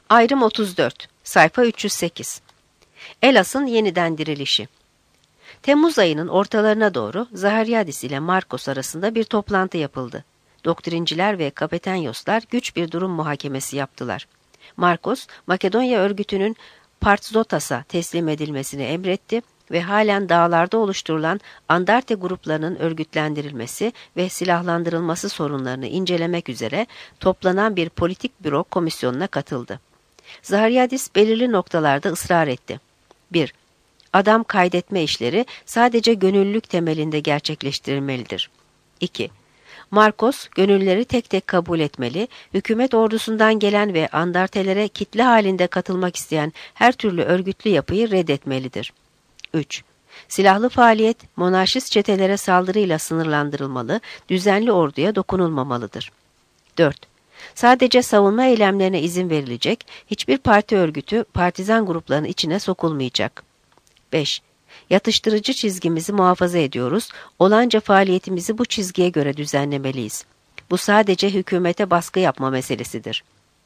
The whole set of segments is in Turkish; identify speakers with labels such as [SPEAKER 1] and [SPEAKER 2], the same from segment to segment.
[SPEAKER 1] Ayrım 34, sayfa 308. Elas'ın yeniden dirilişi. Temmuz ayının ortalarına doğru Zahariadis ile Markos arasında bir toplantı yapıldı. Doktrinciler ve Kapetanyoslar güç bir durum muhakemesi yaptılar. Markos, Makedonya örgütünün Partzotas'a teslim edilmesini emretti ve halen dağlarda oluşturulan Andarte gruplarının örgütlendirilmesi ve silahlandırılması sorunlarını incelemek üzere toplanan bir politik büro komisyonuna katıldı. Zahariadis belirli noktalarda ısrar etti. 1. Adam kaydetme işleri sadece gönüllülük temelinde gerçekleştirilmelidir. 2. Markos, gönüllüleri tek tek kabul etmeli, hükümet ordusundan gelen ve andartelere kitle halinde katılmak isteyen her türlü örgütlü yapıyı reddetmelidir. 3. Silahlı faaliyet, monarşist çetelere saldırıyla sınırlandırılmalı, düzenli orduya dokunulmamalıdır. 4. Sadece savunma eylemlerine izin verilecek, hiçbir parti örgütü partizan gruplarının içine sokulmayacak. 5. Yatıştırıcı çizgimizi muhafaza ediyoruz, olanca faaliyetimizi bu çizgiye göre düzenlemeliyiz. Bu sadece hükümete baskı yapma meselesidir.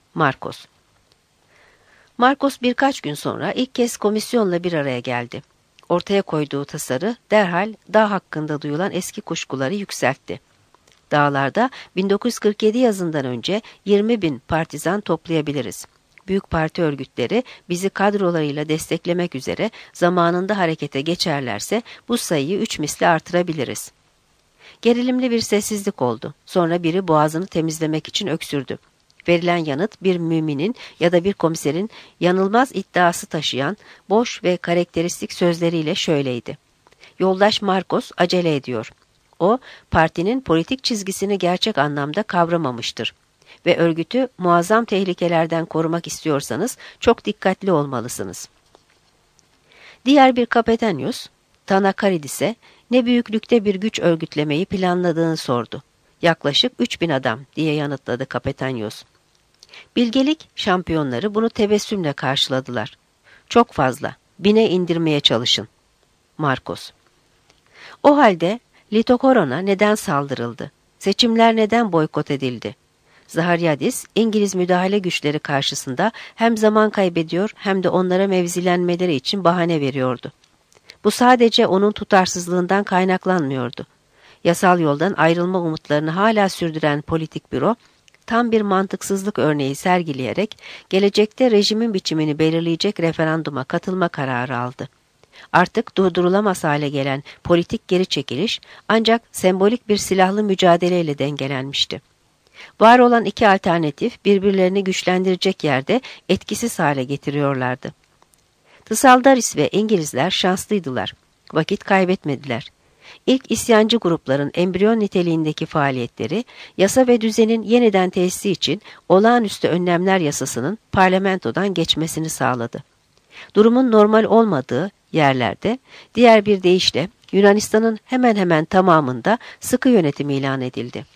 [SPEAKER 1] Markos birkaç gün sonra ilk kez komisyonla bir araya geldi. Ortaya koyduğu tasarı derhal dağ hakkında duyulan eski kuşkuları yükseltti. Dağlarda 1947 yazından önce 20.000 partizan toplayabiliriz. Büyük parti örgütleri bizi kadrolarıyla desteklemek üzere zamanında harekete geçerlerse bu sayıyı 3 misli artırabiliriz. Gerilimli bir sessizlik oldu. Sonra biri boğazını temizlemek için öksürdü. Verilen yanıt bir müminin ya da bir komiserin yanılmaz iddiası taşıyan boş ve karakteristik sözleriyle şöyleydi. Yoldaş Markos acele ediyor. O, partinin politik çizgisini gerçek anlamda kavramamıştır. Ve örgütü muazzam tehlikelerden korumak istiyorsanız çok dikkatli olmalısınız. Diğer bir Kapetanyos, Tanakaridis'e ne büyüklükte bir güç örgütlemeyi planladığını sordu. Yaklaşık 3.000 adam diye yanıtladı Kapetanyos. Bilgelik şampiyonları bunu tebessümle karşıladılar. Çok fazla, 1000'e indirmeye çalışın. Markos. O halde Litokoron'a neden saldırıldı? Seçimler neden boykot edildi? Zahariadis, İngiliz müdahale güçleri karşısında hem zaman kaybediyor hem de onlara mevzilenmeleri için bahane veriyordu. Bu sadece onun tutarsızlığından kaynaklanmıyordu. Yasal yoldan ayrılma umutlarını hala sürdüren politik büro, tam bir mantıksızlık örneği sergileyerek gelecekte rejimin biçimini belirleyecek referanduma katılma kararı aldı. Artık durdurulamaz hale gelen politik geri çekiliş ancak sembolik bir silahlı mücadeleyle dengelenmişti. Var olan iki alternatif birbirlerini güçlendirecek yerde etkisiz hale getiriyorlardı. Tısaldaris ve İngilizler şanslıydılar. Vakit kaybetmediler. İlk isyancı grupların embriyon niteliğindeki faaliyetleri, yasa ve düzenin yeniden tesisi için olağanüstü önlemler yasasının parlamentodan geçmesini sağladı. Durumun normal olmadığı yerlerde, diğer bir deyişle Yunanistan'ın hemen hemen tamamında sıkı yönetim ilan edildi.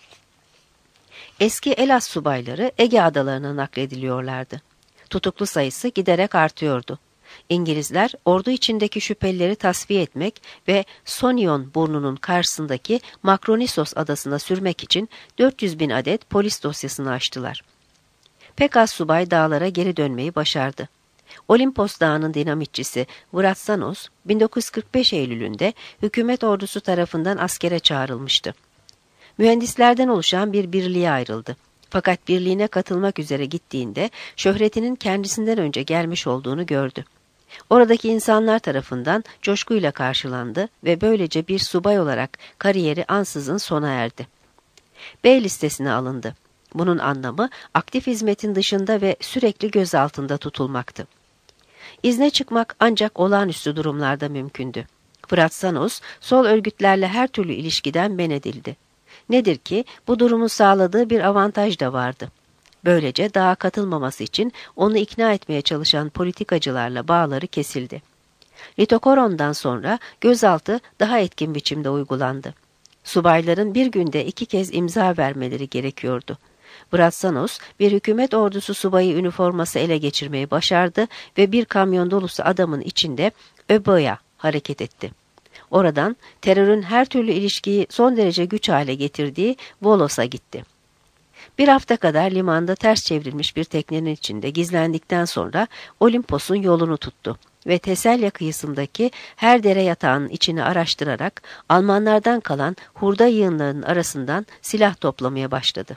[SPEAKER 1] Eski Elas subayları Ege adalarına naklediliyorlardı. Tutuklu sayısı giderek artıyordu. İngilizler ordu içindeki şüphelileri tasfiye etmek ve Sonion burnunun karşısındaki Makronisos adasına sürmek için 400.000 adet polis dosyasını açtılar. Pek az subay dağlara geri dönmeyi başardı. Olimpos Dağı'nın dinamitçisi Vratsanos 1945 Eylül'ünde hükümet ordusu tarafından askere çağrılmıştı. Mühendislerden oluşan bir birliğe ayrıldı. Fakat birliğine katılmak üzere gittiğinde şöhretinin kendisinden önce gelmiş olduğunu gördü. Oradaki insanlar tarafından coşkuyla karşılandı ve böylece bir subay olarak kariyeri ansızın sona erdi. B listesine alındı. Bunun anlamı aktif hizmetin dışında ve sürekli gözaltında tutulmaktı. İzne çıkmak ancak olağanüstü durumlarda mümkündü. Vratsanos, sol örgütlerle her türlü ilişkiden men edildi. Nedir ki bu durumun sağladığı bir avantaj da vardı. Böylece dağa katılmaması için onu ikna etmeye çalışan politikacılarla bağları kesildi. Litokoron'dan sonra gözaltı daha etkin biçimde uygulandı. Subayların bir günde 2 kez imza vermeleri gerekiyordu. Vratsanos bir hükümet ordusu subayı üniforması ele geçirmeyi başardı ve bir kamyon dolusu adamın içinde Öbo'ya hareket etti. Oradan terörün her türlü ilişkiyi son derece güç hale getirdiği Volos'a gitti. Bir hafta kadar limanda ters çevrilmiş bir teknenin içinde gizlendikten sonra Olimpos'un yolunu tuttu ve Teselya kıyısındaki her dere yatağının içini araştırarak Almanlardan kalan hurda yığınlarının arasından silah toplamaya başladı.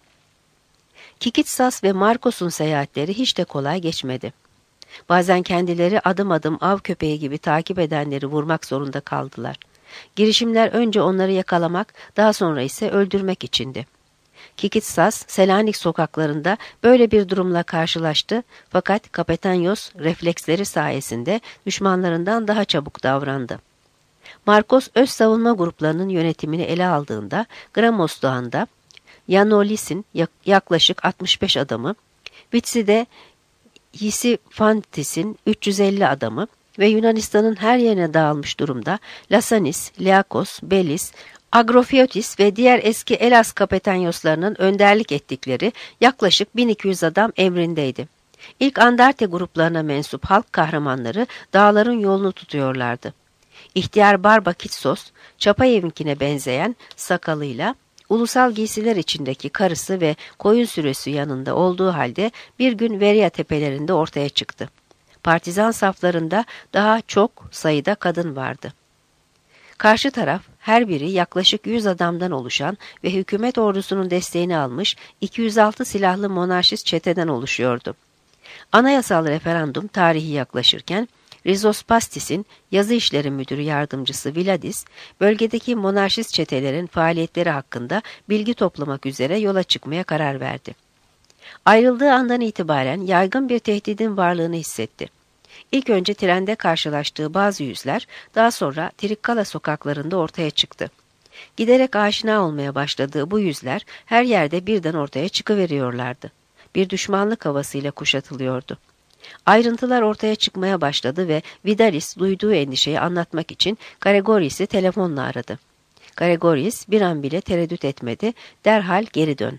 [SPEAKER 1] Kikitsas ve Markos'un seyahatleri hiç de kolay geçmedi. Bazen kendileri adım adım av köpeği gibi takip edenleri vurmak zorunda kaldılar. Girişimler önce onları yakalamak, daha sonra ise öldürmek içindi. Kikitsas, Selanik sokaklarında böyle bir durumla karşılaştı fakat Kapetanyos refleksleri sayesinde düşmanlarından daha çabuk davrandı. Markos öz savunma gruplarının yönetimini ele aldığında Gramos Dağı'nda Yanolis'in yaklaşık 65 adamı, Vitsi'de Yisifantis'in 350 adamı ve Yunanistan'ın her yerine dağılmış durumda Lasanis, Leakos, Belis, Agrofiotis ve diğer eski Elas Kapetanyoslarının önderlik ettikleri yaklaşık 1200 adam emrindeydi. İlk Andarte gruplarına mensup halk kahramanları dağların yolunu tutuyorlardı. İhtiyar Barba Kitsos, Çapayev'inkine benzeyen sakalıyla, ulusal giysiler içindeki karısı ve koyun sürüsü yanında olduğu halde bir gün Veria tepelerinde ortaya çıktı. Partizan saflarında daha çok sayıda kadın vardı. Karşı taraf her biri yaklaşık 100 adamdan oluşan ve hükümet ordusunun desteğini almış 206 silahlı monarşist çeteden oluşuyordu. Anayasal referandum tarihi yaklaşırken Rizospastis'in yazı işleri müdürü yardımcısı Viladis, bölgedeki monarşist çetelerin faaliyetleri hakkında bilgi toplamak üzere yola çıkmaya karar verdi. Ayrıldığı andan itibaren yaygın bir tehdidin varlığını hissetti. İlk önce trende karşılaştığı bazı yüzler, daha sonra Trikkala sokaklarında ortaya çıktı. Giderek aşina olmaya başladığı bu yüzler her yerde birden ortaya çıkıveriyorlardı. Bir düşmanlık havasıyla kuşatılıyordu. Ayrıntılar ortaya çıkmaya başladı ve Vidalis duyduğu endişeyi anlatmak için Gregoris'i telefonla aradı. Gregoris bir an bile tereddüt etmedi, derhal geri dön.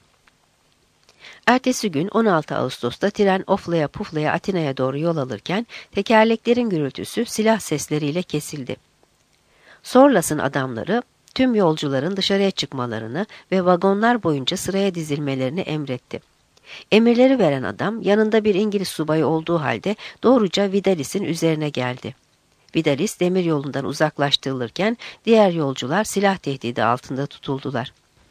[SPEAKER 1] Ertesi gün 16 Ağustos'ta tren oflaya puflaya Atina'ya doğru yol alırken tekerleklerin gürültüsü silah sesleriyle kesildi. Sorlas'ın adamları tüm yolcuların dışarıya çıkmalarını ve vagonlar boyunca sıraya dizilmelerini emretti. Emirleri veren adam yanında bir İngiliz subayı olduğu halde doğruca Vidalis'in üzerine geldi. Vidalis demiryolundan uzaklaştırılırken diğer yolcular silah tehdidi altında tutuldular.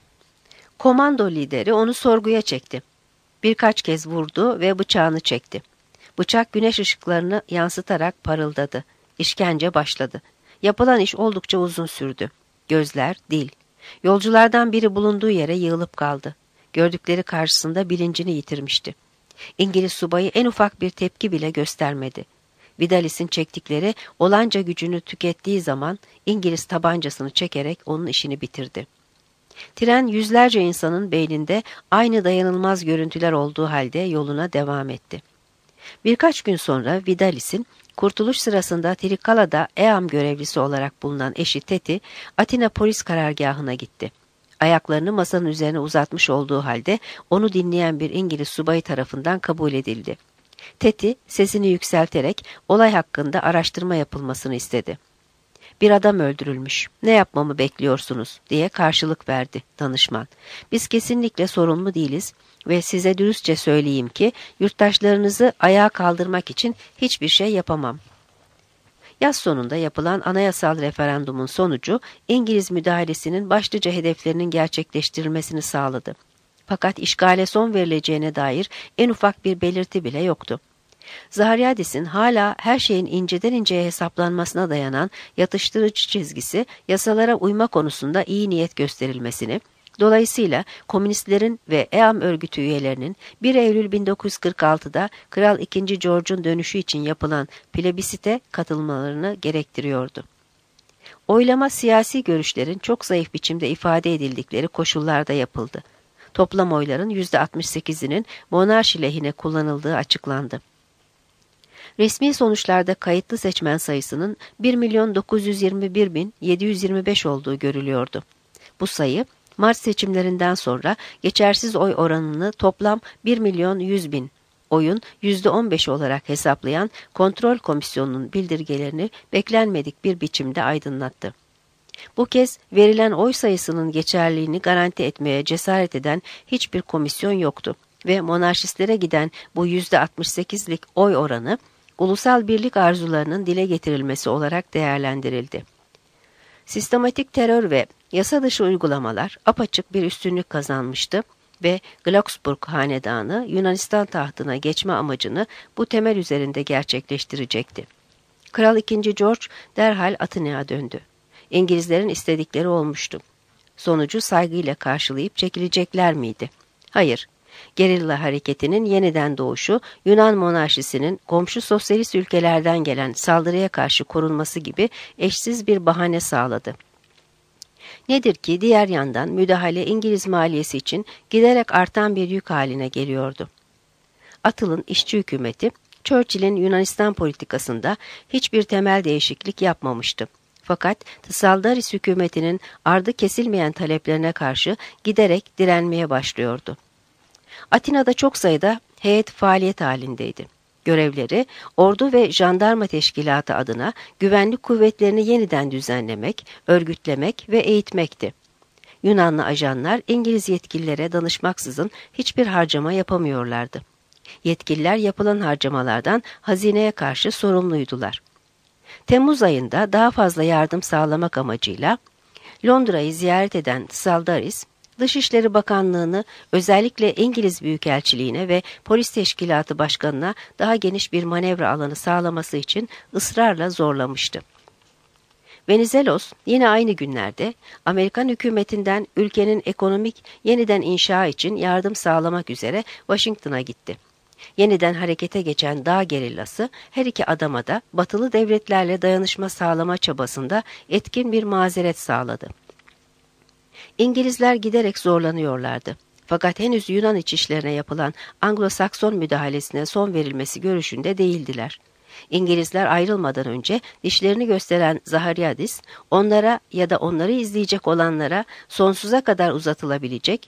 [SPEAKER 1] Komando lideri onu sorguya çekti. Birkaç kez vurdu ve bıçağını çekti. Bıçak güneş ışıklarını yansıtarak parıldadı. İşkence başladı. Yapılan iş oldukça uzun sürdü. Gözler, dil. Yolculardan biri bulunduğu yere yığılıp kaldı. Gördükleri karşısında bilincini yitirmişti. İngiliz subayı en ufak bir tepki bile göstermedi. Vidalis'in çektikleri olanca gücünü tükettiği zaman İngiliz tabancasını çekerek onun işini bitirdi. Tren yüzlerce insanın beyninde aynı dayanılmaz görüntüler olduğu halde yoluna devam etti. Birkaç gün sonra Vidalis'in kurtuluş sırasında Trikkala'da EAM görevlisi olarak bulunan eşi Teti, Atina polis karargahına gitti. Ayaklarını masanın üzerine uzatmış olduğu halde onu dinleyen bir İngiliz subayı tarafından kabul edildi. Teti sesini yükselterek olay hakkında araştırma yapılmasını istedi. "Bir adam öldürülmüş. Ne yapmamı bekliyorsunuz?" diye karşılık verdi danışman. "Biz kesinlikle sorumlu değiliz ve size dürüstçe söyleyeyim ki yurttaşlarınızı ayağa kaldırmak için hiçbir şey yapamam." Yaz sonunda yapılan anayasal referandumun sonucu İngiliz müdahalesinin başlıca hedeflerinin gerçekleştirilmesini sağladı. Fakat işgale son verileceğine dair en ufak bir belirti bile yoktu. Zahariadis'in hala her şeyin inceden inceye hesaplanmasına dayanan yatıştırıcı çizgisi yasalara uyma konusunda iyi niyet gösterilmesini, dolayısıyla komünistlerin ve EAM örgütü üyelerinin 1 Eylül 1946'da Kral II. George'un dönüşü için yapılan plebisite katılmalarını gerektiriyordu. Oylama siyasi görüşlerin çok zayıf biçimde ifade edildikleri koşullarda yapıldı. Toplam oyların %68'inin monarşi lehine kullanıldığı açıklandı. Resmi sonuçlarda kayıtlı seçmen sayısının 1.921.725 olduğu görülüyordu. Bu sayı, Mart seçimlerinden sonra geçersiz oy oranını toplam 1.100.000 oyun %15 olarak hesaplayan kontrol komisyonunun bildirgelerini beklenmedik bir biçimde aydınlattı. Bu kez verilen oy sayısının geçerliliğini garanti etmeye cesaret eden hiçbir komisyon yoktu ve monarşistlere giden bu %68'lik oy oranı ulusal birlik arzularının dile getirilmesi olarak değerlendirildi. Sistematik terör ve yasa dışı uygulamalar apaçık bir üstünlük kazanmıştı ve Glücksburg hanedanı Yunanistan tahtına geçme amacını bu temel üzerinde gerçekleştirecekti. Kral II. George derhal Atina'ya döndü. İngilizlerin istedikleri olmuştu. Sonucu saygıyla karşılayıp çekilecekler miydi? Hayır. Gerilla hareketinin yeniden doğuşu, Yunan monarşisinin komşu sosyalist ülkelerden gelen saldırıya karşı korunması gibi eşsiz bir bahane sağladı. Nedir ki diğer yandan müdahale İngiliz maliyesi için giderek artan bir yük haline geliyordu. Attle'ın işçi hükümeti, Churchill'in Yunanistan politikasında hiçbir temel değişiklik yapmamıştı. Fakat Tsaldaris hükümetinin ardı kesilmeyen taleplerine karşı giderek direnmeye başlıyordu. Atina'da çok sayıda heyet faaliyet halindeydi. Görevleri, ordu ve jandarma teşkilatı adına güvenlik kuvvetlerini yeniden düzenlemek, örgütlemek ve eğitmekti. Yunanlı ajanlar İngiliz yetkililere danışmaksızın hiçbir harcama yapamıyorlardı. Yetkililer yapılan harcamalardan hazineye karşı sorumluydular. Temmuz ayında daha fazla yardım sağlamak amacıyla Londra'yı ziyaret eden Tsaldaris, Dışişleri Bakanlığı'nı özellikle İngiliz Büyükelçiliğine ve Polis Teşkilatı Başkanı'na daha geniş bir manevra alanı sağlaması için ısrarla zorlamıştı. Venizelos yine aynı günlerde Amerikan hükümetinden ülkenin ekonomik yeniden inşa için yardım sağlamak üzere Washington'a gitti. Yeniden harekete geçen dağ gerillası her iki adama da batılı devletlerle dayanışma sağlama çabasında etkin bir mazeret sağladı. İngilizler giderek zorlanıyorlardı. Fakat henüz Yunan iç işlerine yapılan Anglo-Sakson müdahalesine son verilmesi görüşünde değildiler. İngilizler ayrılmadan önce dişlerini gösteren Zahariadis, onlara ya da onları izleyecek olanlara sonsuza kadar uzatılabilecek,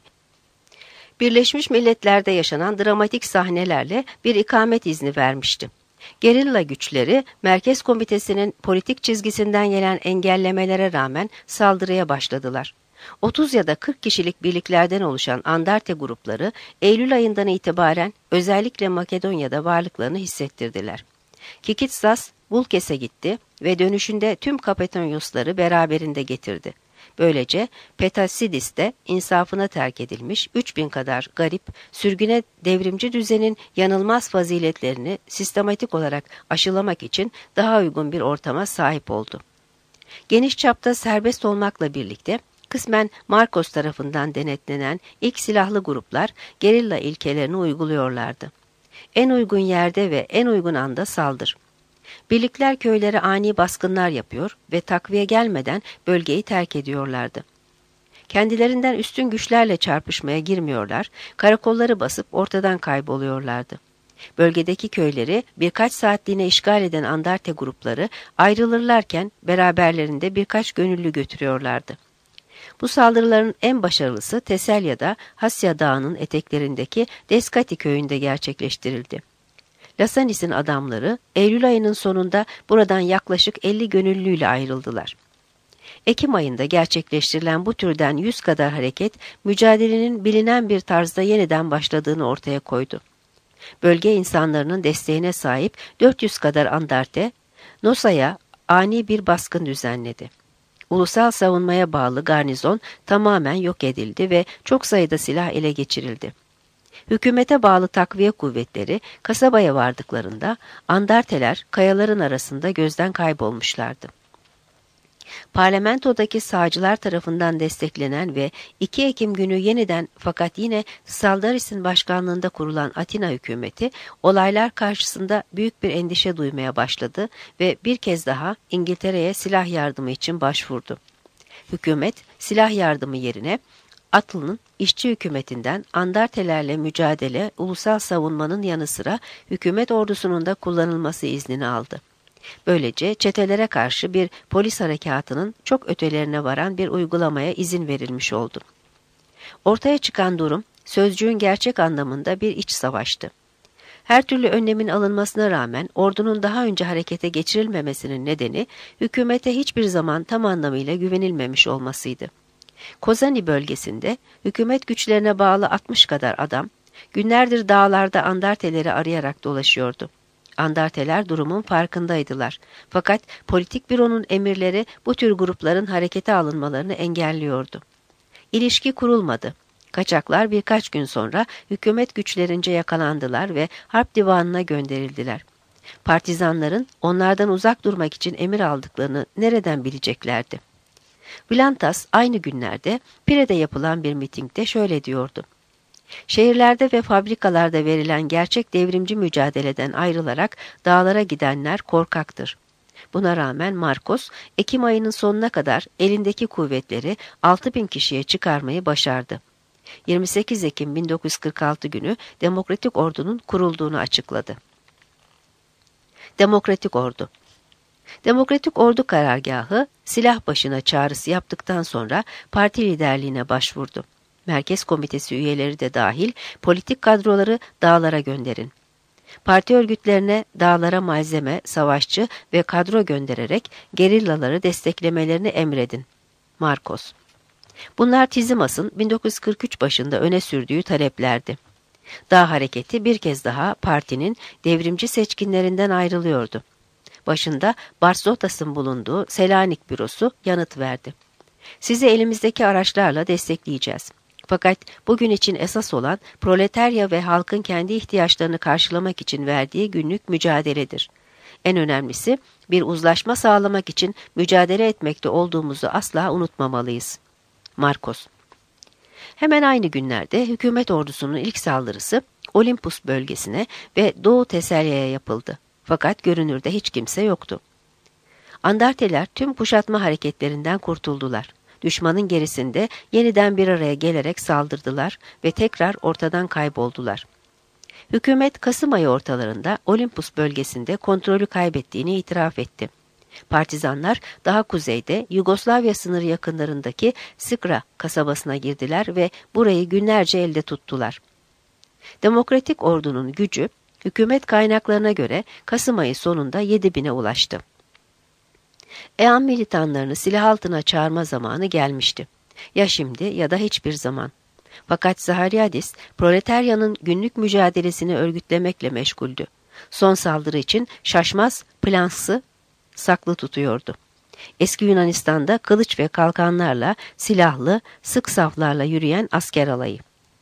[SPEAKER 1] Birleşmiş Milletler'de yaşanan dramatik sahnelerle bir ikamet izni vermişti. Gerilla güçleri, Merkez Komitesi'nin politik çizgisinden gelen engellemelere rağmen saldırıya başladılar. 30 ya da 40 kişilik birliklerden oluşan Andarte grupları, Eylül ayından itibaren özellikle Makedonya'da varlıklarını hissettirdiler. Kikitsas, Bulkes'e gitti ve dönüşünde tüm Kapetonyosları beraberinde getirdi. Böylece Petasidis de insafına terk edilmiş 3000 kadar garip, sürgüne devrimci düzenin yanılmaz faziletlerini sistematik olarak aşılamak için daha uygun bir ortama sahip oldu. Geniş çapta serbest olmakla birlikte, kısmen Marcos tarafından denetlenen ilk silahlı gruplar gerilla ilkelerini uyguluyorlardı. En uygun yerde ve en uygun anda saldır. Birlikler köylere ani baskınlar yapıyor ve takviye gelmeden bölgeyi terk ediyorlardı. Kendilerinden üstün güçlerle çarpışmaya girmiyorlar, karakolları basıp ortadan kayboluyorlardı. Bölgedeki köyleri birkaç saatliğine işgal eden Andarte grupları ayrılırlarken beraberlerinde birkaç gönüllü götürüyorlardı. Bu saldırıların en başarılısı Teselya'da Hasya Dağı'nın eteklerindeki Deskati köyünde gerçekleştirildi. Lasanis'in adamları Eylül ayının sonunda buradan yaklaşık 50 gönüllüyle ayrıldılar. Ekim ayında gerçekleştirilen bu türden 100 kadar hareket, mücadelenin bilinen bir tarzda yeniden başladığını ortaya koydu. Bölge insanlarının desteğine sahip 400 kadar Andarte, Nosa'ya ani bir baskın düzenledi. Ulusal savunmaya bağlı garnizon tamamen yok edildi ve çok sayıda silah ele geçirildi. Hükümete bağlı takviye kuvvetleri kasabaya vardıklarında Andarteler kayaların arasında gözden kaybolmuşlardı. Parlamentodaki sağcılar tarafından desteklenen ve 2 Ekim günü yeniden fakat yine Tsaldaris'in başkanlığında kurulan Atina hükümeti olaylar karşısında büyük bir endişe duymaya başladı ve bir kez daha İngiltere'ye silah yardımı için başvurdu. Hükümet silah yardımı yerine Attle'ın işçi hükümetinden Andartelerle mücadele, ulusal savunmanın yanı sıra hükümet ordusunun da kullanılması iznini aldı. Böylece çetelere karşı bir polis harekatının çok ötelerine varan bir uygulamaya izin verilmiş oldu. Ortaya çıkan durum, sözcüğün gerçek anlamında bir iç savaştı. Her türlü önlemin alınmasına rağmen ordunun daha önce harekete geçirilmemesinin nedeni hükümete hiçbir zaman tam anlamıyla güvenilmemiş olmasıydı. Kozani bölgesinde hükümet güçlerine bağlı 60 kadar adam günlerdir dağlarda andarteleri arayarak dolaşıyordu. Andarteler durumun farkındaydılar. Fakat politik büronun emirleri bu tür grupların harekete alınmalarını engelliyordu. İlişki kurulmadı. Kaçaklar birkaç gün sonra hükümet güçlerince yakalandılar ve harp divanına gönderildiler. Partizanların onlardan uzak durmak için emir aldıklarını nereden bileceklerdi? Vlantas aynı günlerde Pire'de yapılan bir mitingde şöyle diyordu. Şehirlerde ve fabrikalarda verilen gerçek devrimci mücadeleden ayrılarak dağlara gidenler korkaktır. Buna rağmen Marcos, Ekim ayının sonuna kadar elindeki kuvvetleri 6.000 kişiye çıkarmayı başardı. 28 Ekim 1946 günü Demokratik Ordu'nun kurulduğunu açıkladı. Demokratik Ordu Demokratik Ordu karargahı silah başına çağrısı yaptıktan sonra parti liderliğine başvurdu. Merkez Komitesi üyeleri de dahil politik kadroları dağlara gönderin. Parti örgütlerine dağlara malzeme, savaşçı ve kadro göndererek gerillaları desteklemelerini emredin. Marcos. Bunlar Tizimas'ın 1943 başında öne sürdüğü taleplerdi. Dağ hareketi bir kez daha partinin devrimci seçkinlerinden ayrılıyordu. Başında Barzotas'ın bulunduğu Selanik bürosu yanıt verdi. Sizi elimizdeki araçlarla destekleyeceğiz. Fakat bugün için esas olan proletarya ve halkın kendi ihtiyaçlarını karşılamak için verdiği günlük mücadeledir. En önemlisi bir uzlaşma sağlamak için mücadele etmekte olduğumuzu asla unutmamalıyız. Marcos. Hemen aynı günlerde hükümet ordusunun ilk saldırısı Olimpus bölgesine ve Doğu Teselya'ya yapıldı. Fakat görünürde hiç kimse yoktu. Andarteler tüm kuşatma hareketlerinden kurtuldular. Düşmanın gerisinde yeniden bir araya gelerek saldırdılar ve tekrar ortadan kayboldular. Hükümet Kasım ayı ortalarında Olimpus bölgesinde kontrolü kaybettiğini itiraf etti. Partizanlar daha kuzeyde Yugoslavya sınırı yakınlarındaki Skra kasabasına girdiler ve burayı günlerce elde tuttular. Demokratik Ordu'nun gücü hükümet kaynaklarına göre Kasım ayı sonunda 7.000'e ulaştı. EAN militanlarını silah altına çağırma zamanı gelmişti. Ya şimdi ya da hiçbir zaman. Fakat Zahariadis, proletaryanın günlük mücadelesini örgütlemekle meşguldü. Son saldırı için şaşmaz Plans'ı saklı tutuyordu. Eski Yunanistan'da kılıç ve kalkanlarla, silahlı, sık saflarla yürüyen asker alayı.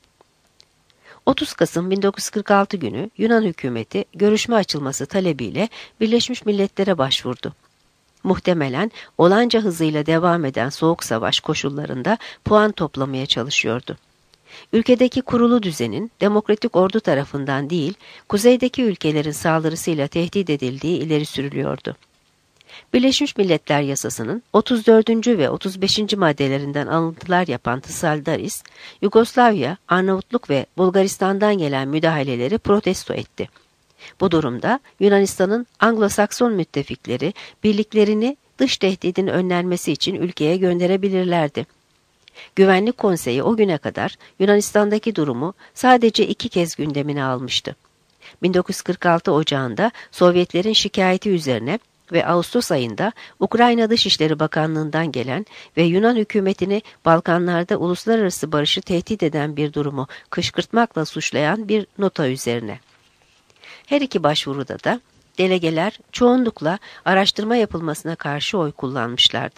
[SPEAKER 1] 30 Kasım 1946 günü Yunan hükümeti görüşme açılması talebiyle Birleşmiş Milletler'e başvurdu. Muhtemelen olanca hızıyla devam eden soğuk savaş koşullarında puan toplamaya çalışıyordu. Ülkedeki kurulu düzenin Demokratik Ordu tarafından değil, kuzeydeki ülkelerin saldırısıyla tehdit edildiği ileri sürülüyordu. Birleşmiş Milletler Yasası'nın 34. ve 35. maddelerinden alıntılar yapan Tsaldaris, Yugoslavya, Arnavutluk ve Bulgaristan'dan gelen müdahaleleri protesto etti. Bu durumda Yunanistan'ın Anglo-Sakson müttefikleri birliklerini dış tehdidin önlenmesi için ülkeye gönderebilirlerdi. Güvenlik Konseyi o güne kadar Yunanistan'daki durumu sadece 2 kez gündemine almıştı. 1946 Ocağı'nda Sovyetlerin şikayeti üzerine ve Ağustos ayında Ukrayna Dışişleri Bakanlığı'ndan gelen ve Yunan hükümetini Balkanlarda uluslararası barışı tehdit eden bir durumu kışkırtmakla suçlayan bir nota üzerine. Her iki başvuruda da delegeler çoğunlukla araştırma yapılmasına karşı oy kullanmışlardı.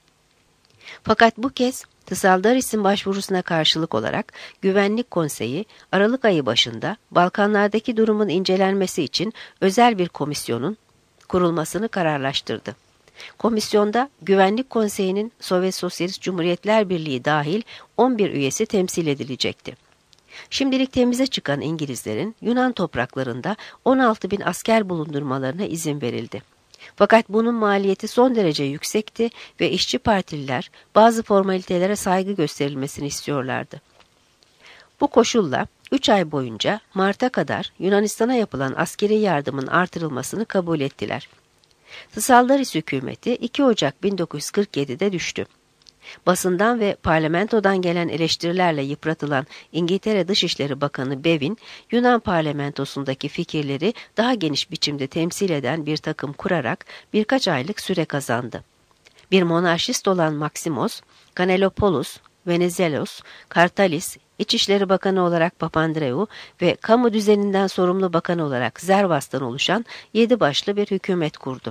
[SPEAKER 1] Fakat bu kez Tsaldaris'in başvurusuna karşılık olarak Güvenlik Konseyi Aralık ayı başında Balkanlardaki durumun incelenmesi için özel bir komisyonun kurulmasını kararlaştırdı. Komisyonda Güvenlik Konseyi'nin Sovyet Sosyalist Cumhuriyetler Birliği dahil 11 üyesi temsil edilecekti. Şimdilik temize çıkan İngilizlerin Yunan topraklarında 16.000 asker bulundurmalarına izin verildi. Fakat bunun maliyeti son derece yüksekti ve işçi partililer bazı formalitelere saygı gösterilmesini istiyorlardı. Bu koşulla 3 ay boyunca Mart'a kadar Yunanistan'a yapılan askeri yardımın artırılmasını kabul ettiler. Tsaldaris hükümeti 2 Ocak 1947'de düştü. Basından ve parlamentodan gelen eleştirilerle yıpratılan İngiltere Dışişleri Bakanı Bevin, Yunan parlamentosundaki fikirleri daha geniş biçimde temsil eden bir takım kurarak birkaç aylık süre kazandı. Bir monarşist olan Maksimos, Kanelopoulos, Venizelos, Kartalis, İçişleri Bakanı olarak Papandreou ve kamu düzeninden sorumlu bakan olarak Zervas'tan oluşan 7 başlı bir hükümet kurdu.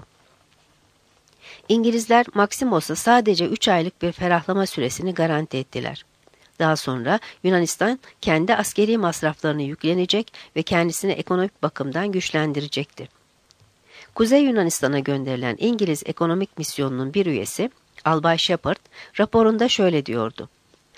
[SPEAKER 1] İngilizler Maksimos'a sadece 3 aylık bir ferahlama süresini garanti ettiler. Daha sonra Yunanistan kendi askeri masraflarını yüklenecek ve kendisini ekonomik bakımdan güçlendirecekti. Kuzey Yunanistan'a gönderilen İngiliz ekonomik misyonunun bir üyesi, Albay Shepard, raporunda şöyle diyordu.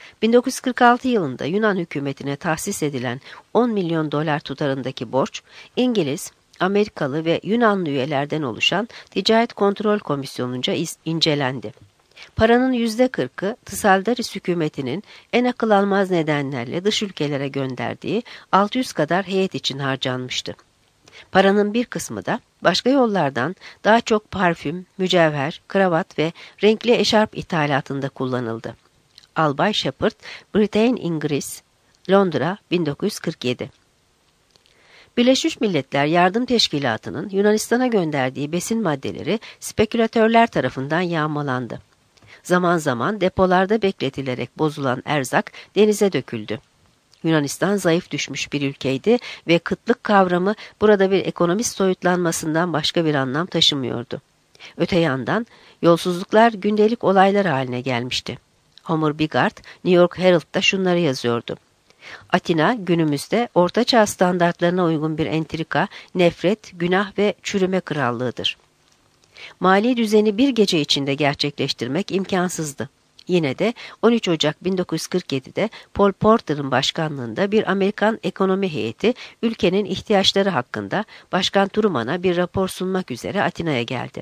[SPEAKER 1] 1946 yılında Yunan hükümetine tahsis edilen 10 milyon dolar tutarındaki borç, İngiliz, Amerikalı ve Yunanlı üyelerden oluşan Ticaret Kontrol Komisyonu'nca incelendi. Paranın %40'ı Tsaldaris hükümetinin en akıl almaz nedenlerle dış ülkelere gönderdiği 600 kadar heyet için harcanmıştı. Paranın bir kısmı da başka yollardan daha çok parfüm, mücevher, kravat ve renkli eşarp ithalatında kullanıldı. Albay Shepard, Britain Ingris, Londra, 1947. Birleşmiş Milletler Yardım Teşkilatı'nın Yunanistan'a gönderdiği besin maddeleri spekülatörler tarafından yağmalandı. Zaman zaman depolarda bekletilerek bozulan erzak denize döküldü. Yunanistan zayıf düşmüş bir ülkeydi ve kıtlık kavramı burada bir ekonomist soyutlanmasından başka bir anlam taşımıyordu. Öte yandan yolsuzluklar gündelik olaylar haline gelmişti. Homer Bigard, New York Herald'da şunları yazıyordu. Atina günümüzde ortaçağ standartlarına uygun bir entrika, nefret, günah ve çürüme krallığıdır. Mali düzeni bir gece içinde gerçekleştirmek imkansızdı. Yine de 13 Ocak 1947'de Paul Porter'ın başkanlığında bir Amerikan ekonomi heyeti ülkenin ihtiyaçları hakkında Başkan Truman'a bir rapor sunmak üzere Atina'ya geldi.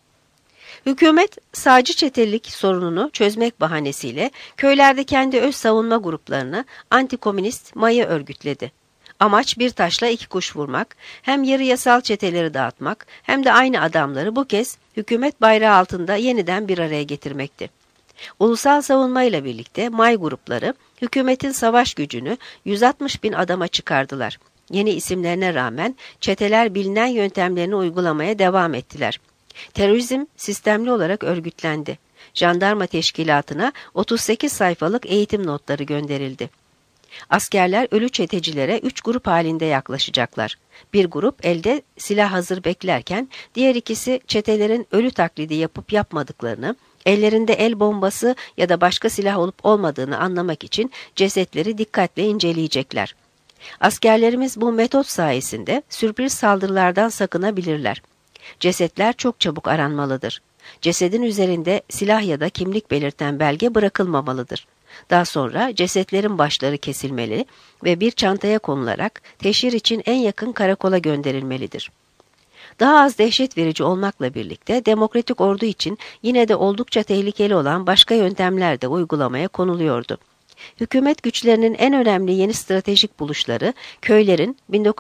[SPEAKER 1] Hükümet sağcı çetelik sorununu çözmek bahanesiyle köylerde kendi öz savunma gruplarını antikomünist maya örgütledi. Amaç bir taşla iki kuş vurmak, hem yarı yasal çeteleri dağıtmak hem de aynı adamları bu kez hükümet bayrağı altında yeniden bir araya getirmekti. Ulusal savunma ile birlikte May grupları hükümetin savaş gücünü 160 bin adama çıkardılar. Yeni isimlerine rağmen çeteler bilinen yöntemlerini uygulamaya devam ettiler. Terörizm sistemli olarak örgütlendi. Jandarma teşkilatına 38 sayfalık eğitim notları gönderildi. Askerler ölü çetecilere 3 grup halinde yaklaşacaklar. Bir grup elde silah hazır beklerken diğer ikisi çetelerin ölü taklidi yapıp yapmadıklarını, ellerinde el bombası ya da başka silah olup olmadığını anlamak için cesetleri dikkatle inceleyecekler. Askerlerimiz bu metot sayesinde sürpriz saldırılardan sakınabilirler. Cesetler çok çabuk aranmalıdır. Cesedin üzerinde silah ya da kimlik belirten belge bırakılmamalıdır. Daha sonra cesetlerin başları kesilmeli ve bir çantaya konularak teşhir için en yakın karakola gönderilmelidir. Daha az dehşet verici olmakla birlikte demokratik ordu için yine de oldukça tehlikeli olan başka yöntemler de uygulamaya konuluyordu. Hükümet güçlerinin en önemli yeni stratejik buluşları köylerin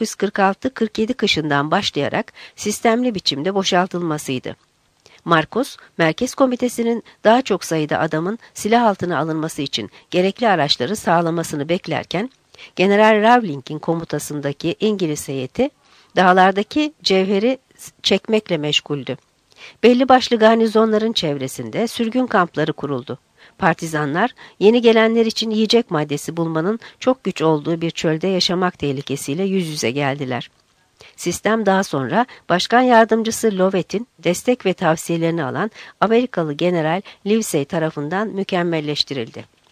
[SPEAKER 1] 1946-47 kışından başlayarak sistemli biçimde boşaltılmasıydı. Marcos, Merkez Komitesi'nin daha çok sayıda adamın silah altına alınması için gerekli araçları sağlamasını beklerken, General Rawlink'in komutasındaki İngiliz heyeti, dağlardaki cevheri çekmekle meşguldü. Belli başlı garnizonların çevresinde sürgün kampları kuruldu. Partizanlar, yeni gelenler için yiyecek maddesi bulmanın çok güç olduğu bir çölde yaşamak tehlikesiyle yüz yüze geldiler. Sistem daha sonra Başkan Yardımcısı Lovett'in destek ve tavsiyelerini alan Amerikalı General Livesey tarafından mükemmelleştirildi.